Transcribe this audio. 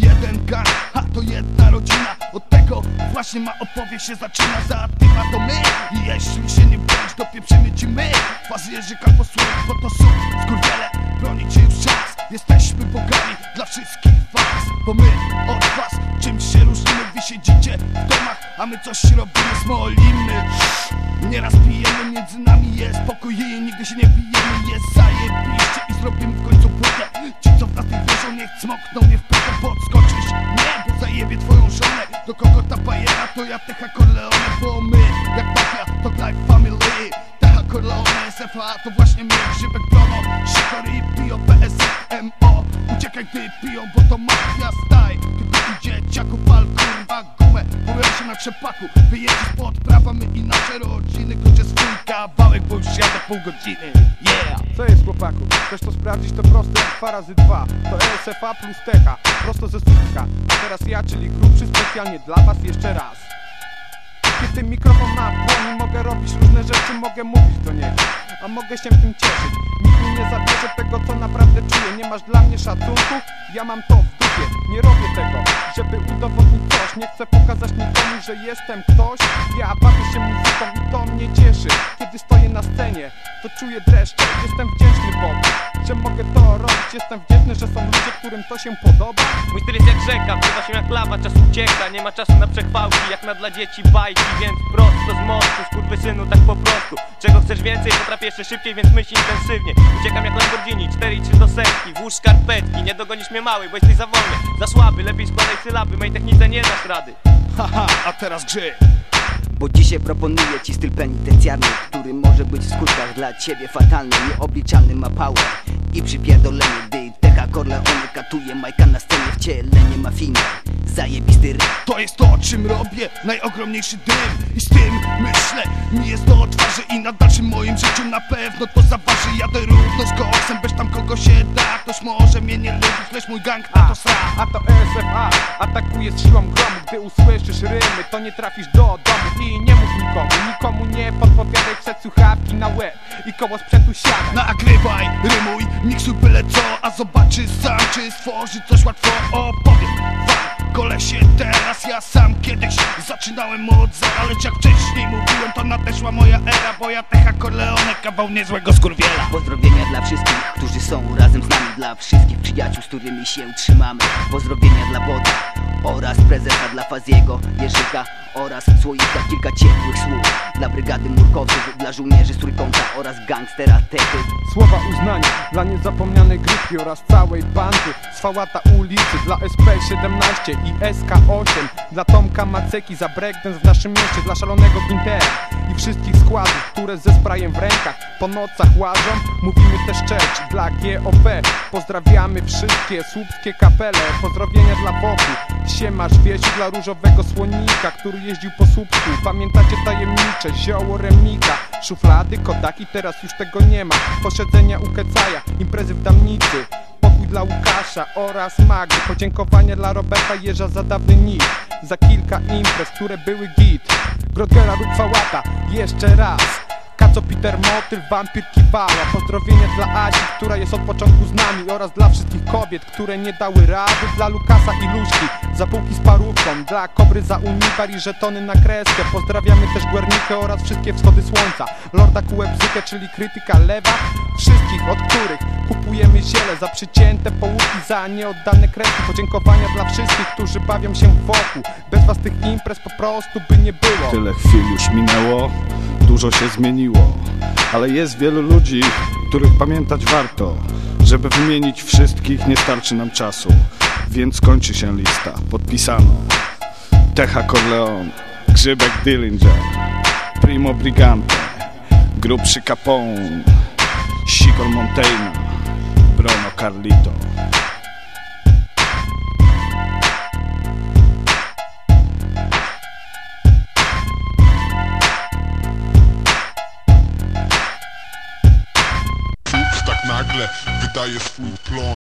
jeden gang, a to jedna rodzina. Od tego właśnie ma opowieść się zaczyna. Za tym a to my i jeśli się nie boisz, dopieprzymy ci my. Fazy Jerzyk albo słów, bo to są skurwiele. Broni cię już czas, jesteśmy bogami dla wszystkich was. Bo my od was czymś się różnimy. Wy siedzicie w domach, a my coś robimy, smolimy. Nieraz pijemy, między nami jest pokój i nigdy się nie bijemy. Jest zajebiście i zrobimy w końcu płytę. Ci co w nas nie wierzą, niech cmokną mnie w pytę. Podskoczysz? Nie, bo zajebie twoją żonę. Do kogo ta bajera? To ja Techa Corleone. Bo my, jak mafia, to Life Family. Techa Corleone, SFA, to właśnie my. Grzybek Brono, Sikory i Pio, PSMO. Uciekaj gdy piją, bo to mafia staj. Tylko tu dzieciaku pal kurwa gumę. Mówią się na krzepaku, wyjedziesz pod prawa. My i nasze rodziny, klucze swój kawałek, bo już jadę pół godziny. Yeah! Co jest, chłopaku? Chcesz to sprawdzić, to proste jak 2 razy 2. To SFA plus Techa, prosto ze słupka. A teraz ja, czyli grubszy, specjalnie dla was jeszcze raz. Kiedy mikrofon mam w dłoni, mogę robić różne rzeczy, mogę mówić do niego, a mogę się tym cieszyć. Nikt mi nie zabierze tego, co naprawdę czuję. Nie masz dla mnie szacunku? Ja mam to w dupie. Nie robię tego, żeby udowodnić coś. Nie chcę pokazać nikomu, że jestem ktoś. Ja bawię się muzyką i to mnie cieszy. Kiedy stoję na scenie, to czuję dreszcze. Jestem wdzięczny Bogu, że mogę to robić. Jestem wdzięczny, że są ludzie, którym to się podoba. Mój styl jest jak rzeka, wpływa się jak lawa, czas ucieka. Nie ma czasu na przechwałki, jak na dla dzieci bajki. Więc prosto z mostu, skurwysynu, tak po prostu. Czego chcesz więcej, potrafię jeszcze szybciej, więc myśl intensywnie. Uciekam jak Lamborghini, 4,3 do setki. Włóż skarpetki, nie dogonisz mnie mały, bo jesteś za wolny, za słaby. Lepiej składaj sylaby, mej technice nie dasz rady. Haha, a teraz grzyb. Bo dzisiaj proponuję ci styl penitencjarny, który może być w skutkach dla ciebie fatalny. Nieobliczalny ma power i przypierdolenie, gdy Techa Corleone katuje Majka na scenie. Wcielenie mafijne, zajebisty ryb. To jest to, o czym robię, najogromniejszy dym. I z tym myślę, mi jest to o twarzy. I na dalszym moim życiu na pewno to zaważy. Jadę równo z koksem, bez tam kogo się da. Ktoś może mnie nie lubić, lecz mój gang na to sra. A to SFA atakuje z siłą gromu. Gdy usłyszysz rymy, to nie trafisz do domu. I nie mów nikomu nie podpowiadaj. Przed słuchawki na łeb i koło sprzętu siadaj. Nagrywaj, rymuj, miksuj byle co. A zobaczysz sam, czy stworzy coś łatwo. Opowiem wam, kolesie, teraz ja sam kiedyś zaczynałem od zera. Lecz jak wcześniej mówiłem, to nadeszła moja era. Bo ja Techa Corleone, kawał niezłego skurwiela. Pozdrowienia dla wszystkich, którzy są razem z nami. Dla wszystkich przyjaciół, z którymi się trzymamy. Pozdrowienia dla Boda oraz prezesa, dla Faziego, Jerzyka oraz Słoika. Kilka ciepłych słów dla brygady murkowców, dla żołnierzy z Trójkąta oraz gangstera Techy. Słowa uznania dla niezapomnianej grupki oraz całej bandy z Fałata ulicy, dla SP17 i SK8, dla Tomka Maceki za breakdance w naszym mieście, dla szalonego Gintera i wszystkich składów, które ze sprayem w rękach po nocach łażą. Mówimy też cześć dla GOP. Pozdrawiamy wszystkie słupskie kapele. Pozdrowienia dla Bogu, siemasz wiesiu, dla różowego słonika, który jeździł po Słupsku. Pamiętacie tajemnicze zioło Remika? Szuflady, kodaki, teraz już tego nie ma. Posiedzenia u Kecaja, imprezy w Damnicy. Pokój dla Łukasza oraz Magdy. Podziękowania dla Roberta Jerza za dawny nick. Za kilka imprez, które były git. Grodgera lub Fałata, jeszcze raz. Kaco, Peter, Motyl, Wampir, Kiwała. Pozdrowienia dla Asi, która jest od początku z nami, oraz dla wszystkich kobiet, które nie dały rady. Dla Lukasa i Luźki za półki z parówką. Dla Kobry za Unibar i żetony na kreskę. Pozdrawiamy też Guernikę oraz wszystkie wschody słońca. Lorda Kułebzykę, czyli krytyka lewa. Wszystkich, od których kupujemy ziele. Za przycięte połówki, za nieoddane kreski. Podziękowania dla wszystkich, którzy bawią się wokół. Bez was tych imprez po prostu by nie było. Tyle chwil już minęło, dużo się zmieniło, ale jest wielu ludzi, których pamiętać warto. Żeby wymienić wszystkich, nie starczy nam czasu, więc kończy się lista. Podpisano Techa Corleone, Grzybek Dillinger, Primo Brigante, Grubszy Capone, Sikor Montaigne, Brono Carlito. Tak nagle wydaje swój plon.